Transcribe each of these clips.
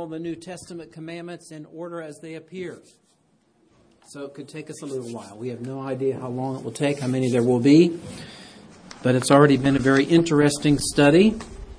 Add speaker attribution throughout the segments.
Speaker 1: follow the New Testament commandments in order as they appear. So it could take us a little while. We have no idea how long it will take, how many there will be. But it's already been a very interesting study.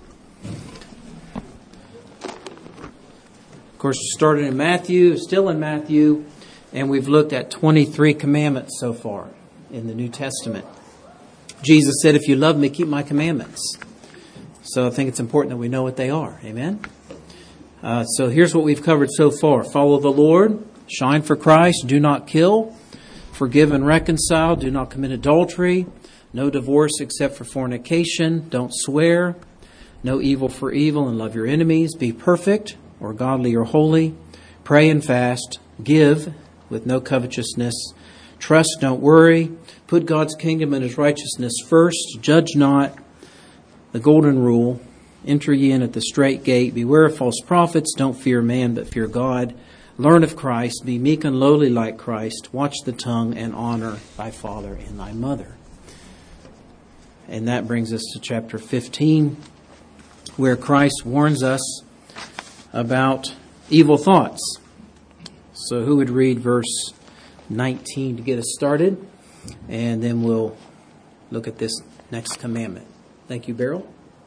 Speaker 1: Of course, we started in Matthew, still in Matthew, and we've looked at 23 commandments so far in the New Testament. Jesus said, if you love me, keep my commandments. So I think it's important that we know what they are. Amen? So here's what we've covered so far. Follow the Lord, shine for Christ, do not kill, forgive and reconcile, do not commit adultery, no divorce except for fornication, don't swear, no evil for evil, and love your enemies, be perfect, or godly or holy, pray and fast, give with no covetousness, trust, don't worry, put God's kingdom and His righteousness first, judge not, the golden rule, enter ye in at the strait gate, beware of false prophets, don't fear man but fear God, learn of Christ, be meek and lowly like Christ, watch the tongue and honor thy father and thy mother. And that brings us to chapter 15, where Christ warns us about evil thoughts. So who would read verse 19 to get us started? And then we'll look at this next commandment. Thank you, Beryl.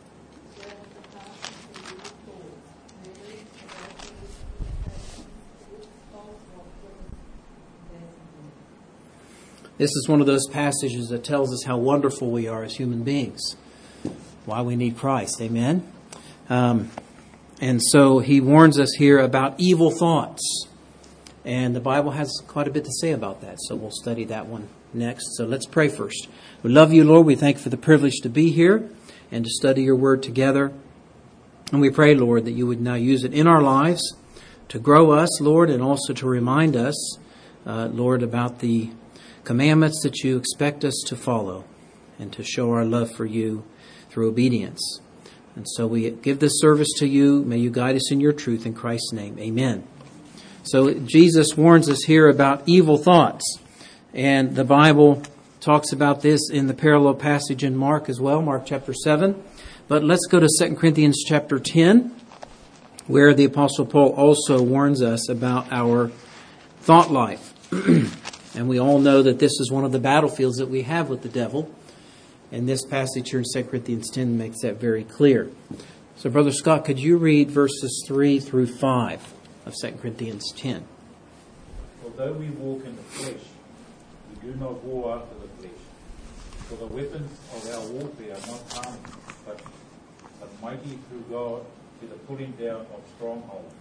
Speaker 1: This is one of those passages that tells us how wonderful we are as human beings. Why we need Christ. Amen? And so he warns us here about evil thoughts. And the Bible has quite a bit to say about that. So we'll study that one next. So let's pray first. We love you, Lord. We thank you for the privilege to be here and to study your word together. And we pray, Lord, that you would now use it in our lives to grow us, Lord, and also to remind us, Lord, about the commandments that you expect us to follow and to show our love for you through obedience. And so we give this service to you. May you guide us in your truth in Christ's name. Amen. So Jesus warns us here about evil thoughts. And the Bible talks about this in the parallel passage in Mark as well, Mark chapter 7. But let's go to 2 Corinthians chapter 10, where the Apostle Paul also warns us about our thought life. And we all know that this is one of the battlefields that we have with the devil. And this passage here in 2 Corinthians 10 makes that very clear. So, Brother Scott, could you read verses 3 through 5 of 2 Corinthians 10?
Speaker 2: Although we walk in the flesh, we do not war after the flesh. For the weapons of our warfare are not carnal, but mighty through God to the pulling down of strongholds.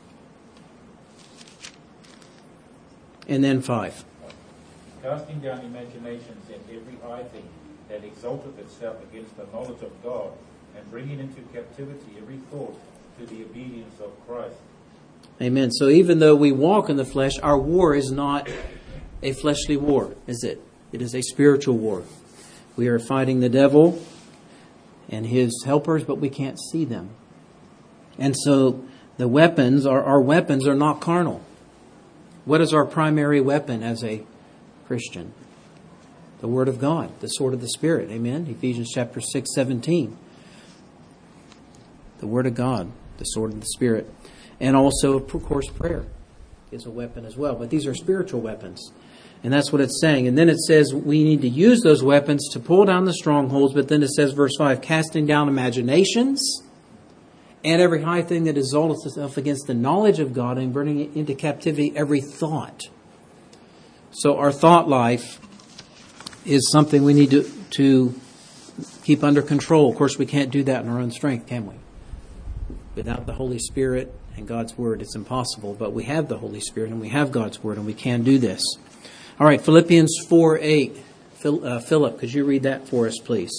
Speaker 1: And then 5.
Speaker 2: Casting down imaginations and every high thing that exalteth itself against the knowledge of God, and bringing into captivity every thought to the obedience of Christ.
Speaker 1: Amen. So even though we walk in the flesh, our war is not a fleshly war, is it? It is a spiritual war. We are fighting the devil and his helpers, but we can't see them. And so the weapons, our weapons are not carnal. What is our primary weapon as a Christian? The Word of God, the sword of the Spirit. Amen. Ephesians chapter 6:17. The Word of God, the sword of the Spirit. And also, of course, prayer is a weapon as well. But these are spiritual weapons. And that's what it's saying. And then it says we need to use those weapons to pull down the strongholds. But then it says, verse 5, casting down imaginations and every high thing that exalteth itself against the knowledge of God, and bringing into captivity every thought. So our thought life is something we need to keep under control. Of course, we can't do that in our own strength, can we? Without the Holy Spirit and God's Word, it's impossible. But we have the Holy Spirit and we have God's Word, and we can do this. All right, Philippians 4:8. Philip, could you read that for us, please?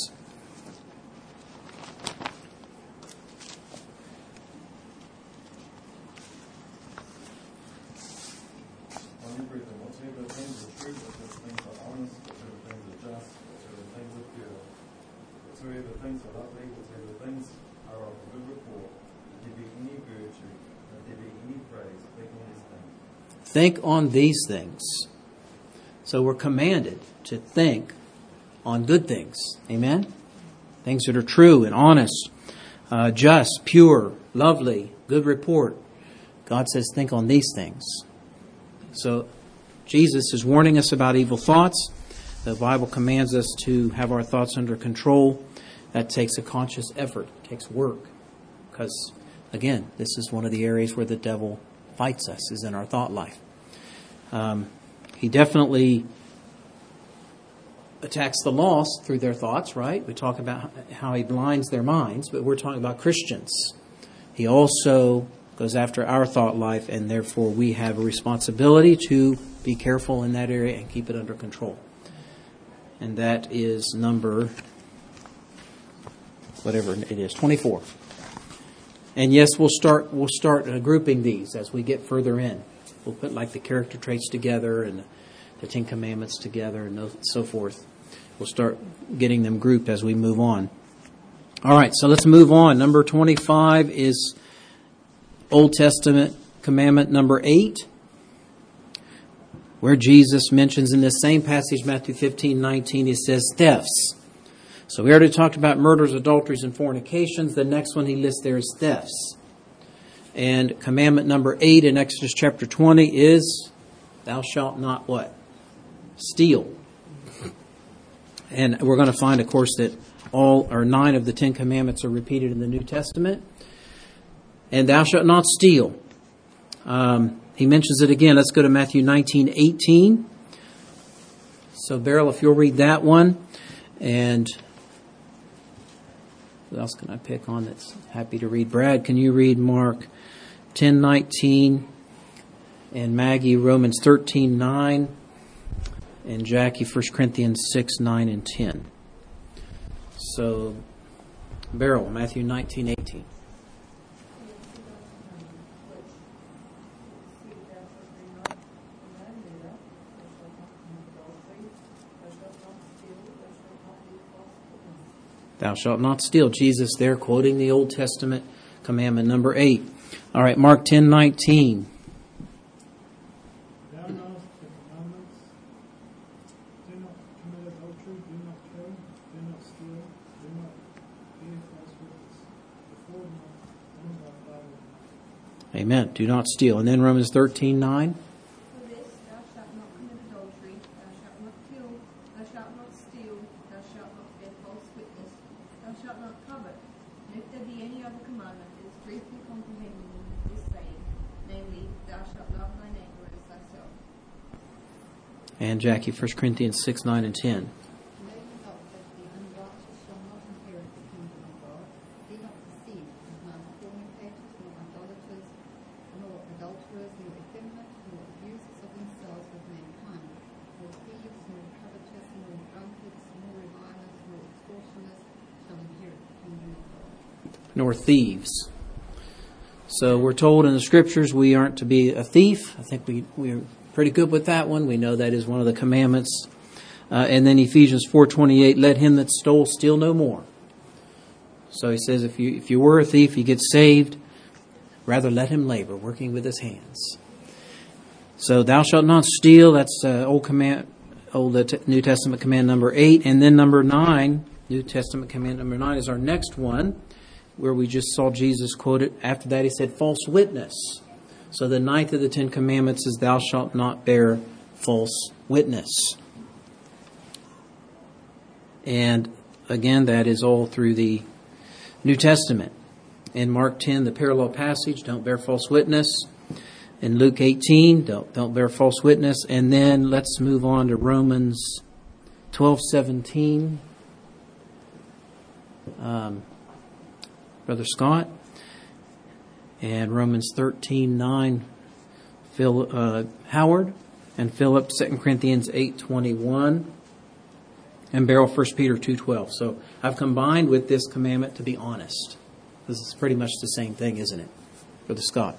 Speaker 1: Think on these things. So we're commanded to think on good things. Amen? Things that are true and honest, just, pure, lovely, good report. God says, think on these things. So Jesus is warning us about evil thoughts. The Bible commands us to have our thoughts under control. That takes a conscious effort. It takes work. Because, again, this is one of the areas where the devil fights us, is in our thought life. He definitely attacks the lost through their thoughts, right? We talk about how he blinds their minds, but we're talking about Christians. He also goes after our thought life, and therefore we have a responsibility to be careful in that area and keep it under control. And that is number, whatever it is, 24. And yes, we'll start grouping these as we get further in. We'll put like the character traits together and the Ten Commandments together and so forth. We'll start getting them grouped as we move on. All right, so let's move on. Number 25 is Old Testament commandment number 8, where Jesus mentions in this same passage, Matthew 15:19, he says thefts. So we already talked about murders, adulteries, and fornications. The next one he lists there is thefts. And commandment number 8 in Exodus chapter 20 is, thou shalt not what? Steal. And we're going to find, of course, that all or 9 of the 10 commandments are repeated in the New Testament. And thou shalt not steal. He mentions it again. Let's go to Matthew 19:18. So, Beryl, if you'll read that one. And what else can I pick on that's happy to read? Brad, can you read Mark 10:19? And Maggie, Romans 13:9. And Jackie, 1 Corinthians 6:9 and 10. So, Beryl, Matthew 19:18. Thou shalt not steal. Jesus there quoting the Old Testament commandment number 8. All right, Mark 10:19.
Speaker 3: Thou knowest the commandments. Do not commit adultery, do not kill, do not steal, do not bear false witness, defraud not, honor thy father and mother.
Speaker 1: Amen. Do not steal. And then Romans 13:9.
Speaker 4: For this, thou shalt not commit adultery, thou shalt not kill, thou shalt not steal, thou shalt not bear false witness, thou shalt not covet. And if there be any other commandment, it is briefly comprehended in this saying, namely, thou shalt love thy neighbor as thyself.
Speaker 1: And Jackie, 1 Corinthians 6:9 and 10.
Speaker 5: Know ye not that the unrighteous shall not inherit the kingdom of God? Be not deceived, neither fornicators, nor idolaters, nor adulterers, nor effeminate, nor abusers of themselves with mankind, nor thieves, nor covetous, nor drunkards, nor revilers, nor extortioners shall inherit the kingdom of God.
Speaker 1: Nor thieves. So we're told in the scriptures we aren't to be a thief. I think we're pretty good with that one. We know that is one of the commandments. And then Ephesians 4:28, let him that stole steal no more. So he says if you were a thief, you get saved. Rather let him labor, working with his hands. So thou shalt not steal. That's New Testament command number 8. And then number 9, New Testament command number 9 is our next one, where we just saw Jesus quote it. After that he said false witness. So the 9th of the 10 commandments is thou shalt not bear false witness. And again, that is all through the New Testament. In Mark 10, the parallel passage, don't bear false witness. In Luke 18, don't bear false witness. And then let's move on to Romans 12:17. Brother Scott. And Romans 13:9, Howard. And Philip, 2 Corinthians 8:21. And Beryl, 1 Peter 2:12. So I've combined with this commandment to be honest. This is pretty much the same thing, isn't it? Brother Scott.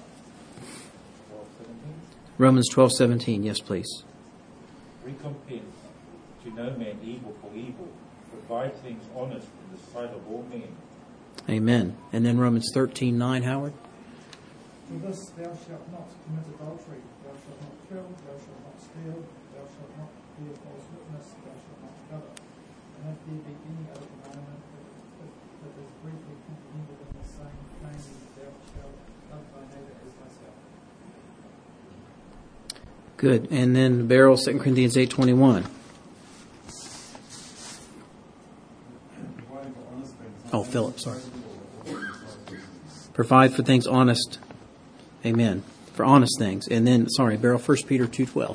Speaker 2: 12:17.
Speaker 1: Romans 12:17. Yes, please.
Speaker 2: Recompense to no man evil for evil. Provide things honest in the sight of all men.
Speaker 1: Amen. And then Romans 13:9, Howard.
Speaker 3: For this thou shalt not commit adultery, thou shalt not kill, thou shalt not steal, thou shalt not bear false witness, thou shalt not covet. And if there be any other commandment that is briefly comprehended in the same, namely, thou shalt love thy neighbor as thyself.
Speaker 1: Good. And then Beryl, 2 Corinthians 8:21. Oh, Philip, sorry. Provide for things honest. Amen. For honest things. And then, sorry, Beryl, 1 Peter 2:12.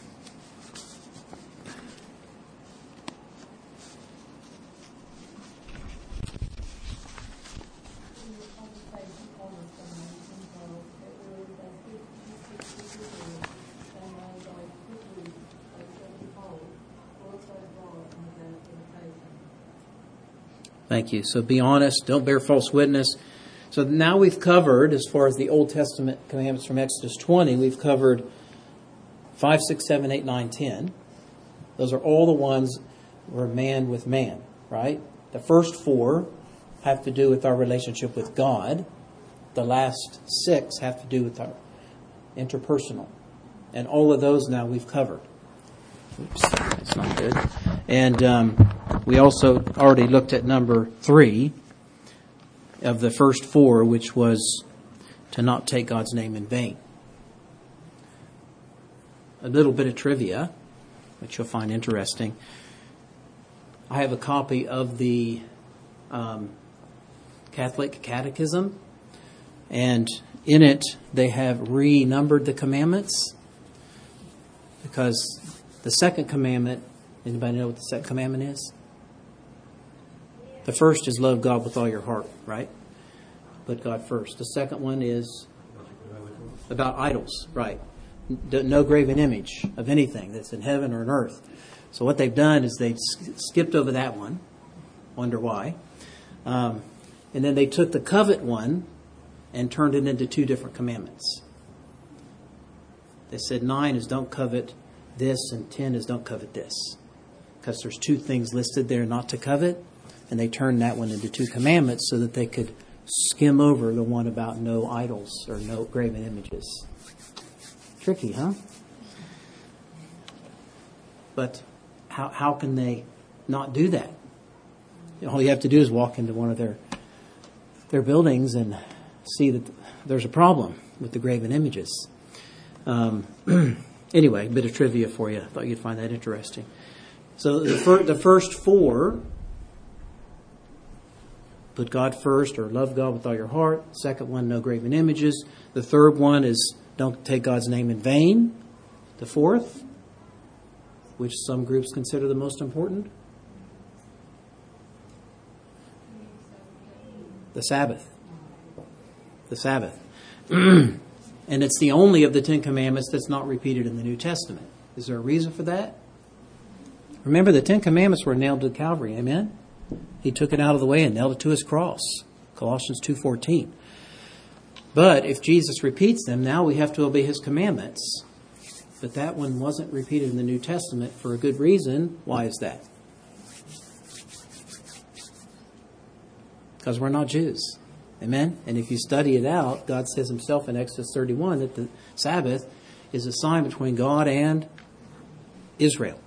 Speaker 1: Thank you. So be honest. Don't bear false witness. So now we've covered, as far as the Old Testament commandments from Exodus 20, we've covered 5, 6, 7, 8, 9, 10. Those are all the ones where man with man, right? The first 4 have to do with our relationship with God. The last 6 have to do with our interpersonal. And all of those now we've covered. Oops, that's not good. And we also already looked at number 3 of the first 4, which was to not take God's name in vain. A little bit of trivia, which you'll find interesting. I have a copy of the Catholic Catechism, and in it they have renumbered the commandments, because the second commandment, anybody know what the second commandment is? The first is love God with all your heart, right? Put God first. The second one is about idols, right? No graven image of anything that's in heaven or on earth. So what they've done is they've skipped over that one. Wonder why. And then they took the covet one and turned it into 2 different commandments. They said 9 is don't covet this and 10 is don't covet this. Because there's 2 things listed there not to covet. And they turned that one into 2 commandments so that they could skim over the one about no idols or no graven images. Tricky, huh? But how can they not do that? All you have to do is walk into one of their buildings and see that there's a problem with the graven images. Anyway, a bit of trivia for you. I thought you'd find that interesting. So the first 4... put God first, or love God with all your heart. Second one, no graven images. The third one is don't take God's name in vain. The fourth, which some groups consider the most important, the Sabbath. The Sabbath. And it's the only of the 10 commandments that's not repeated in the New Testament. Is there a reason for that? Remember, the 10 commandments were nailed to Calvary. Amen? He took it out of the way and nailed it to his cross. Colossians 2:14. But if Jesus repeats them, now we have to obey his commandments. But that one wasn't repeated in the New Testament for a good reason. Why is that? Because we're not Jews. Amen? And if you study it out, God says himself in Exodus 31 that the Sabbath is a sign between God and Israel.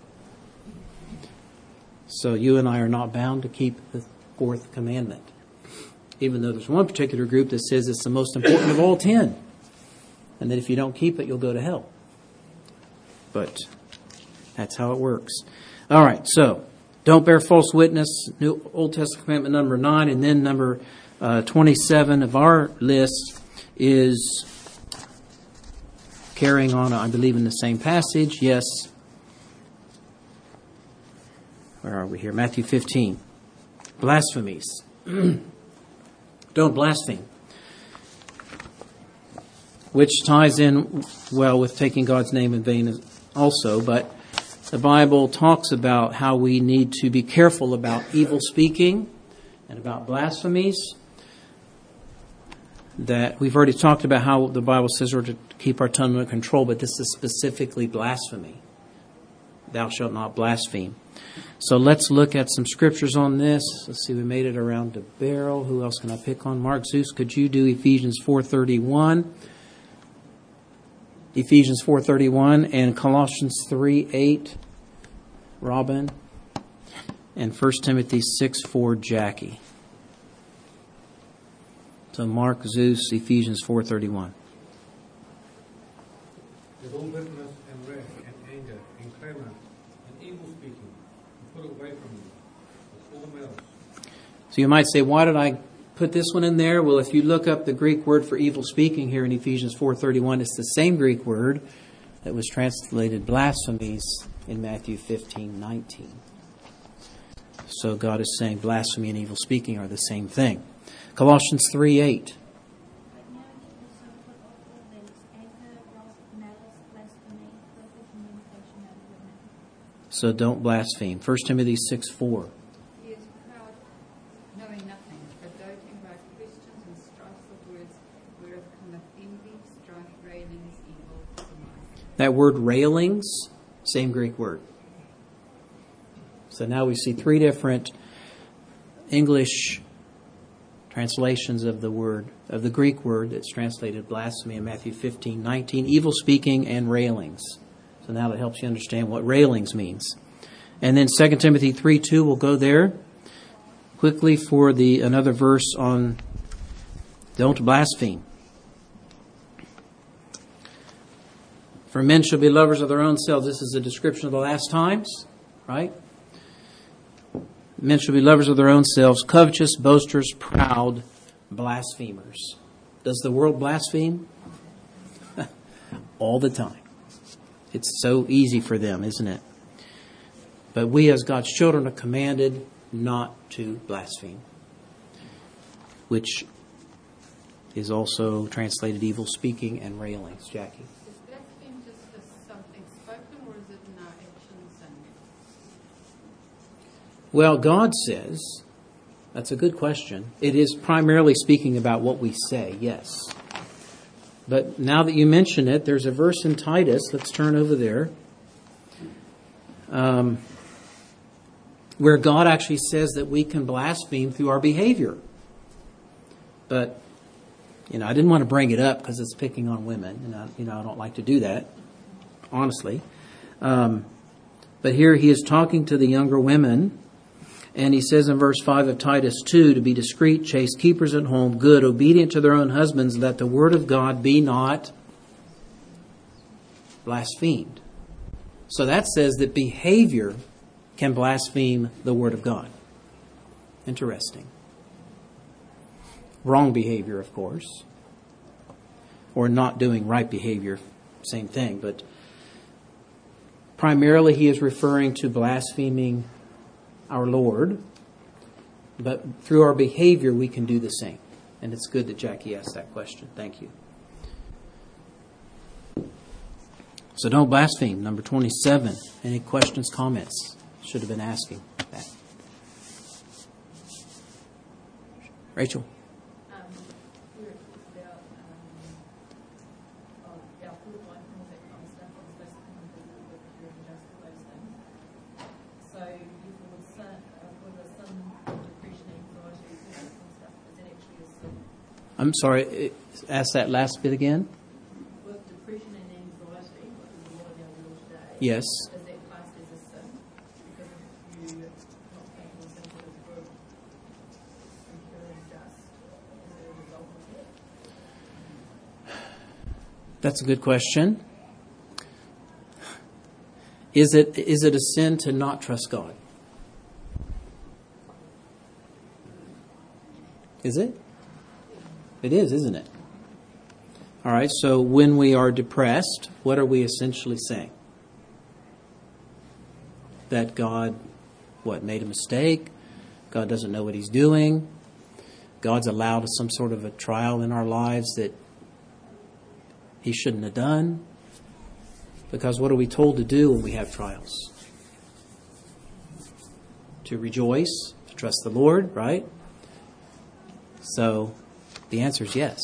Speaker 1: So you and I are not bound to keep the 4th commandment. Even though there's one particular group that says it's the most important of all 10. And that if you don't keep it, you'll go to hell. But that's how it works. All right, so don't bear false witness. New Old Testament commandment number 9. And then number 27 of our list is carrying on, I believe, in the same passage. Yes. Where are we here? Matthew 15. Blasphemies. Don't blaspheme. Which ties in well with taking God's name in vain also. But the Bible talks about how we need to be careful about evil speaking and about blasphemies. That we've already talked about how the Bible says we're to keep our tongue under control, but this is specifically blasphemy. Thou shalt not blaspheme. So let's look at some scriptures on this. Let's see, we made it around to Beryl. Who else can I pick on? Mark Zeus, could you do Ephesians 4:31? Ephesians 4:31 and Colossians 3:8. Robin. And 1 Timothy 6:4. Jackie. So Mark Zeus, Ephesians 4:31.
Speaker 6: with all bitterness and wrath and anger and clamour and evil speaking, and put away from you with all malice.
Speaker 1: So you might say, why did I put this one in there? Well, if you look up the Greek word for evil speaking here in Ephesians 4:31, it's the same Greek word that was translated blasphemies in Matthew 15:19. So God is saying blasphemy and evil speaking are the same thing. Colossians 3:8.
Speaker 7: But now you also put off all these: anger, wrath, malice, blasphemy, filthy communication out of your mouth.
Speaker 1: So don't blaspheme. 1 Timothy 6:4.
Speaker 5: He is proud, knowing nothing, but doting about questions and strifes of words, whereof cometh envy, strife, railings, evil, surmise.
Speaker 1: That word railings, same Greek word. So now we see three different English translations of the word, of the Greek word that's translated blasphemy in Matthew 15:19, evil speaking and railings. So now that helps you understand what railings means. And then 2 Timothy 3:2, we'll go there quickly for another verse on don't blaspheme. For men shall be lovers of their own selves. This is a description of the last times, right? Men shall be lovers of their own selves, covetous, boasters, proud, blasphemers. Does the world blaspheme? All the time. It's so easy for them, isn't it? But we as God's children are commanded not to blaspheme, which is also translated evil speaking and railings. Jackie?
Speaker 5: Is blasphemy just something spoken, or is it in our actions? And
Speaker 1: Well, God says, that's a good question. It is primarily speaking about what we say, yes. But now that you mention it, there's a verse in Titus, let's turn over there, where God actually says that we can blaspheme through our behavior. But, I didn't want to bring it up because it's picking on women, and I don't like to do that, honestly. But here he is talking to the younger women, and he says in verse 5 of Titus 2, to be discreet, chaste, keepers at home, good, obedient to their own husbands, that the word of God be not blasphemed. So that says that behavior can blaspheme the word of God. Interesting. Wrong behavior, of course, or not doing right behavior, same thing. But primarily he is referring to blaspheming our Lord, but through our behavior we can do the same. And it's good that Jackie asked that question. Thank you. So don't blaspheme. Number 27. Any questions, comments? Should have been asking that. Rachel?
Speaker 8: Where it talks about our food, wine, and all that kind of stuff, I'm supposed to come and visit with the and just for those things. So with a sin, depression, anxiety, all that kind of stuff, is it actually a sin?
Speaker 1: I'm sorry, ask that last bit again.
Speaker 8: With depression and anxiety, which is a lot in our world today,
Speaker 1: Yes.
Speaker 8: is that classed as a sin? Because if you're not thinking things that is good and pure and just, is it a result of that?
Speaker 1: That's a good question. Is it a sin to not trust God? Is it? It is, isn't it? All right, so when we are depressed, what are we essentially saying? That God, made a mistake? God doesn't know what he's doing? God's allowed some sort of a trial in our lives that he shouldn't have done? Because what are we told to do when we have trials? To rejoice, to trust the Lord, right? So the answer is yes.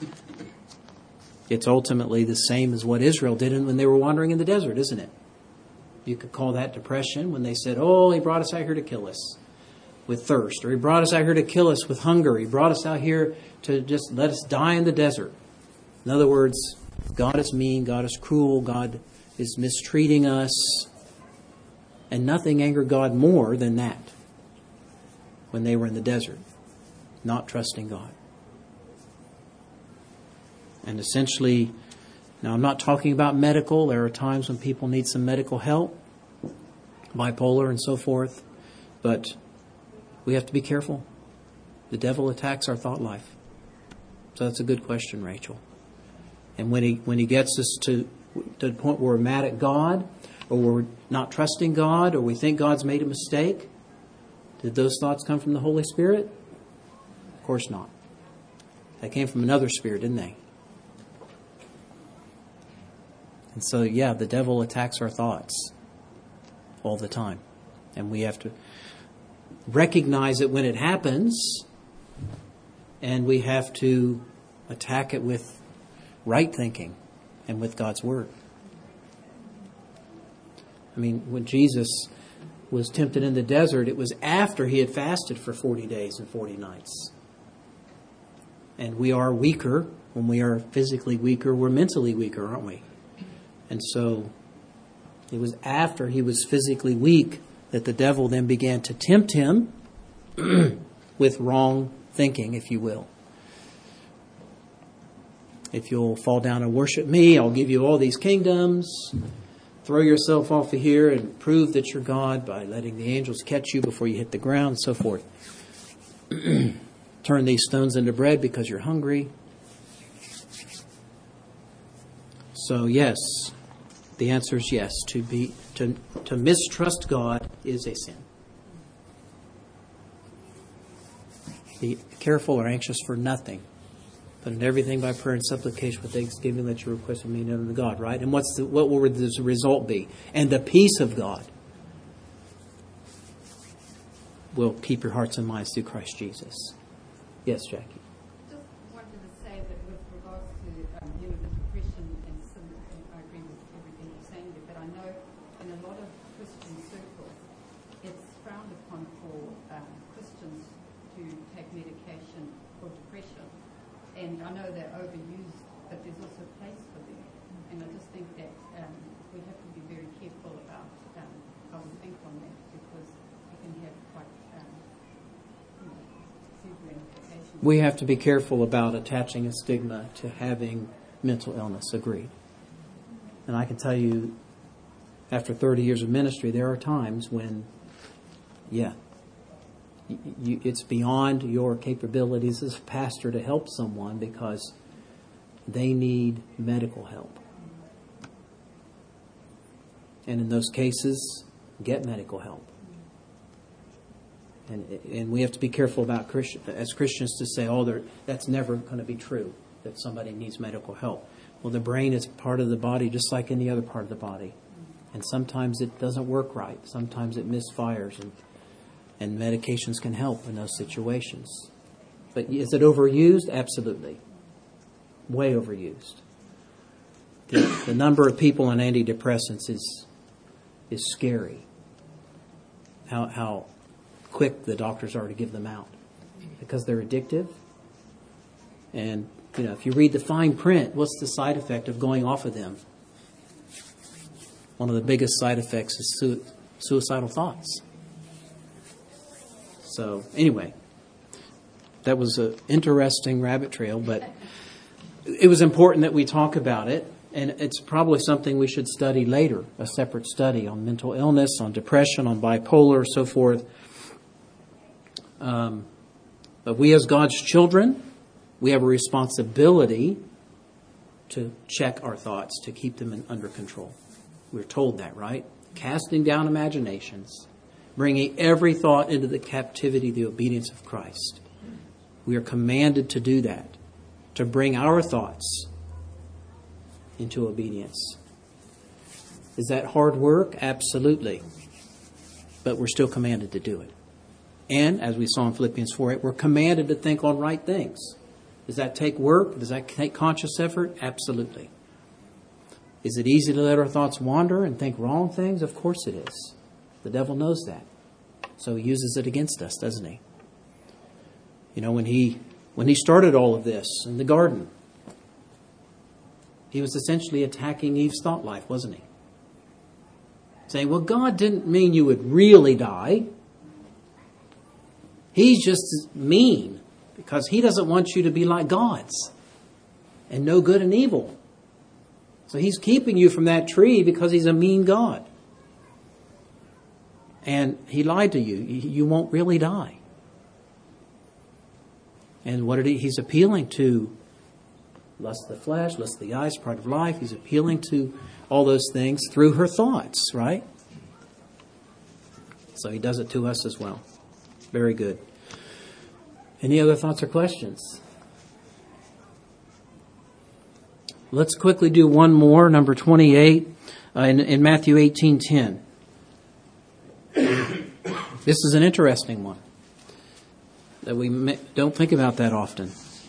Speaker 1: It's ultimately the same as what Israel did when they were wandering in the desert, isn't it? You could call that depression when they said, he brought us out here to kill us with thirst, or he brought us out here to kill us with hunger. He brought us out here to just let us die in the desert. In other words, God is mean, God is cruel, God is mistreating us, and nothing angered God more than that when they were in the desert, not trusting God. And essentially, Now, I'm not talking about medical. There are times when people need some medical help, bipolar and so forth. But we have to be careful. The devil attacks our thought life. So that's a good question, Rachel. And when he gets us to the point where we're mad at God, or we're not trusting God, or we think God's made a mistake, did those thoughts come from the Holy Spirit? Of course not. They came from another spirit, didn't they? And so, yeah, the devil attacks our thoughts all the time. And we have to recognize it when it happens, and we have to attack it with right thinking and with God's Word. I mean, when Jesus was tempted in the desert, it was after he had fasted for 40 days and 40 nights. And we are weaker. When we are physically weaker, we're mentally weaker, aren't we? And so it was after he was physically weak that the devil then began to tempt him with wrong thinking, if you will. If you'll fall down and worship me, I'll give you all these kingdoms. Throw yourself off of here and prove that you're God by letting the angels catch you before you hit the ground, and so forth. Turn these stones into bread because you're hungry. So yes, the answer is yes. To mistrust God is a sin. Be careful or anxious for nothing, but in everything by prayer and supplication with thanksgiving let your requests be made known to God. Right? And what will the result be? And the peace of God will keep your hearts and minds through Christ Jesus. Yes, Jackie.
Speaker 5: Just wanted to say that with regards to the depression and sin, I agree with everything you're saying there, but I know in a lot of Christian circles, it's frowned upon for Christians to take medication for depression. And I know they're overused, but there's also a place for them. And I just think that we have to be very careful about how we think on that, because it can have quite severe implications.
Speaker 1: We have to be careful about attaching a stigma to having mental illness. Agreed. And I can tell you, after 30 years of ministry, there are times when, it's beyond your capabilities as a pastor to help someone because they need medical help. And in those cases, get medical help. And we have to be careful about as Christians to say, that's never going to be true, that somebody needs medical help. Well, the brain is part of the body just like any other part of the body. And sometimes it doesn't work right. Sometimes it misfires, and medications can help in those situations. But is it overused? Absolutely. Way overused. The number of people on antidepressants is scary. How quick the doctors are to give them out, because they're addictive. And if you read the fine print, what's the side effect of going off of them? One of the biggest side effects is suicidal thoughts. So anyway, that was an interesting rabbit trail, but it was important that we talk about it, and it's probably something we should study later, a separate study on mental illness, on depression, on bipolar, so forth. But we as God's children, we have a responsibility to check our thoughts, to keep them under control. We're told that, right? Casting down imaginations, bringing every thought into the captivity, the obedience of Christ. We are commanded to do that, to bring our thoughts into obedience. Is that hard work? Absolutely. But we're still commanded to do it. And, as we saw in Philippians 4:8, we're commanded to think on right things. Does that take work? Does that take conscious effort? Absolutely. Is it easy to let our thoughts wander and think wrong things? Of course it is. The devil knows that. So he uses it against us, doesn't he? When he started all of this in the garden, he was essentially attacking Eve's thought life, wasn't he? Saying, well, God didn't mean you would really die. He's just mean because he doesn't want you to be like gods and know good and evil. So He's keeping you from that tree because He's a mean God. And He lied to you. You won't really die. And what did He's appealing to? Lust of the flesh, lust of the eyes, pride of life. He's appealing to all those things through her thoughts, right? So He does it to us as well. Very good. Any other thoughts or questions? Let's quickly do one more, number 28, in Matthew 18:10. This is an interesting one that we don't think about that often.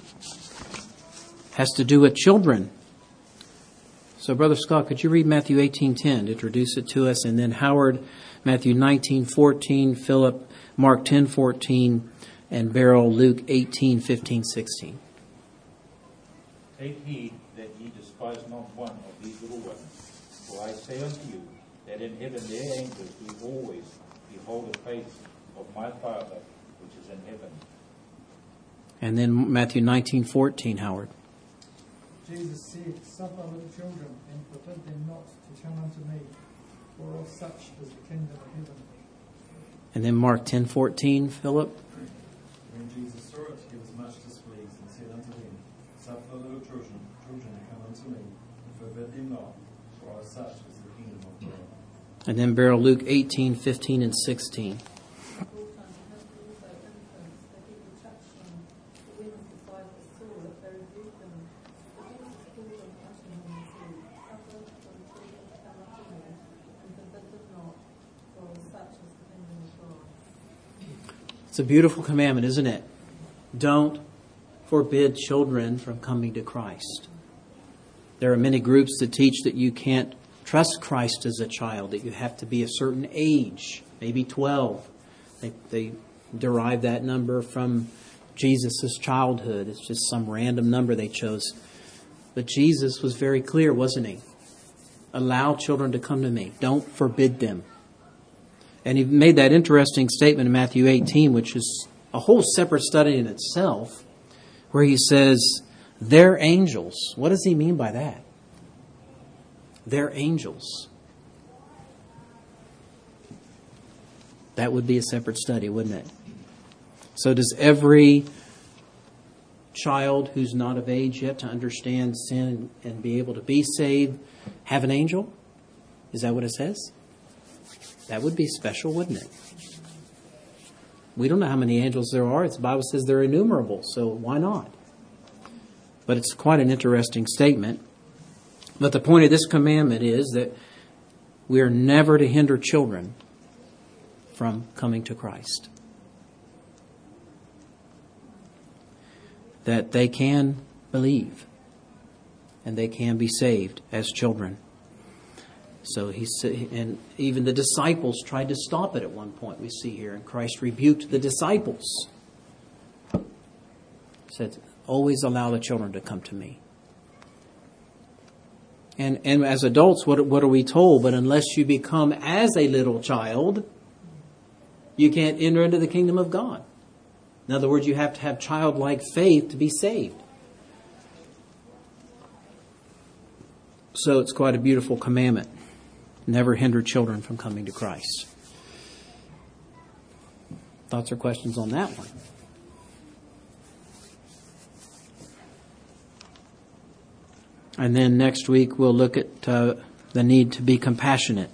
Speaker 1: Has to do with children. So, Brother Scott, could you read Matthew 18:10 to introduce it to us, and then Howard, Matthew 19:14, Philip, Mark 10:14, and Beryl, Luke 18:15-16.
Speaker 2: Take heed that ye despise not one of these little ones. For I say unto you, that in heaven their angels do always behold the face of my Father which is in heaven.
Speaker 1: And then Matthew 19:14, Howard.
Speaker 3: Jesus said, Suffer little children, and forbid them not to come unto me, for of such is the kingdom of heaven.
Speaker 1: And then Mark 10:14, Philip.
Speaker 9: When Jesus saw it, he was much displeased, and said unto them, Suffer the little children to come unto me, and forbid them not, for of such is the kingdom of God.
Speaker 1: And then Beryl, Luke 18:15 and 16. It's a beautiful commandment, isn't it? Don't forbid children from coming to Christ. There are many groups that teach that you can't trust Christ as a child, that you have to be a certain age, maybe 12. They derive that number from Jesus' childhood. It's just some random number they chose. But Jesus was very clear, wasn't He? Allow children to come to me. Don't forbid them. And He made that interesting statement in Matthew 18, which is a whole separate study in itself, where He says, they're angels. What does He mean by that? They're angels. That would be a separate study, wouldn't it? So does every child who's not of age yet to understand sin and be able to be saved have an angel? Is that what it says? That would be special, wouldn't it? We don't know how many angels there are. The Bible says they're innumerable, so why not? But it's quite an interesting statement. But the point of this commandment is that we are never to hinder children from coming to Christ. That they can believe and they can be saved as children. So He said, and even the disciples tried to stop it at one point, we see here, and Christ rebuked the disciples. He said, always allow the children to come to me. And as adults, what are we told? But unless you become as a little child, you can't enter into the kingdom of God. In other words, you have to have childlike faith to be saved. So it's quite a beautiful commandment. Never hinder children from coming to Christ. Thoughts or questions on that one? And then next week we'll look at the need to be compassionate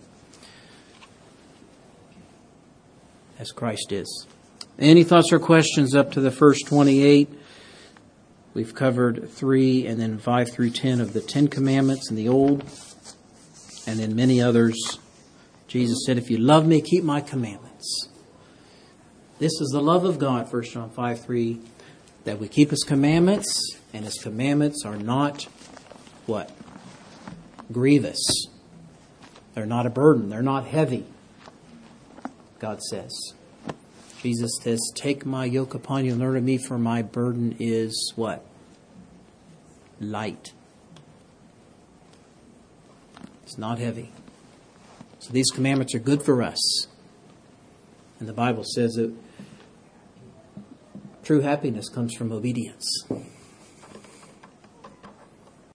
Speaker 1: as Christ is. Any thoughts or questions up to the first 28? We've covered 3 and then 5 through 10 of the 10 Commandments in the Old. And then many others. Jesus said, if you love me, keep my commandments. This is the love of God, 1 John 5:3, that we keep His commandments, and His commandments are not, what? Grievous. They're not a burden. They're not heavy, God says. Jesus says, take my yoke upon you and learn of me, for my burden is what? Light. It's not heavy. So these commandments are good for us. And the Bible says that true happiness comes from obedience.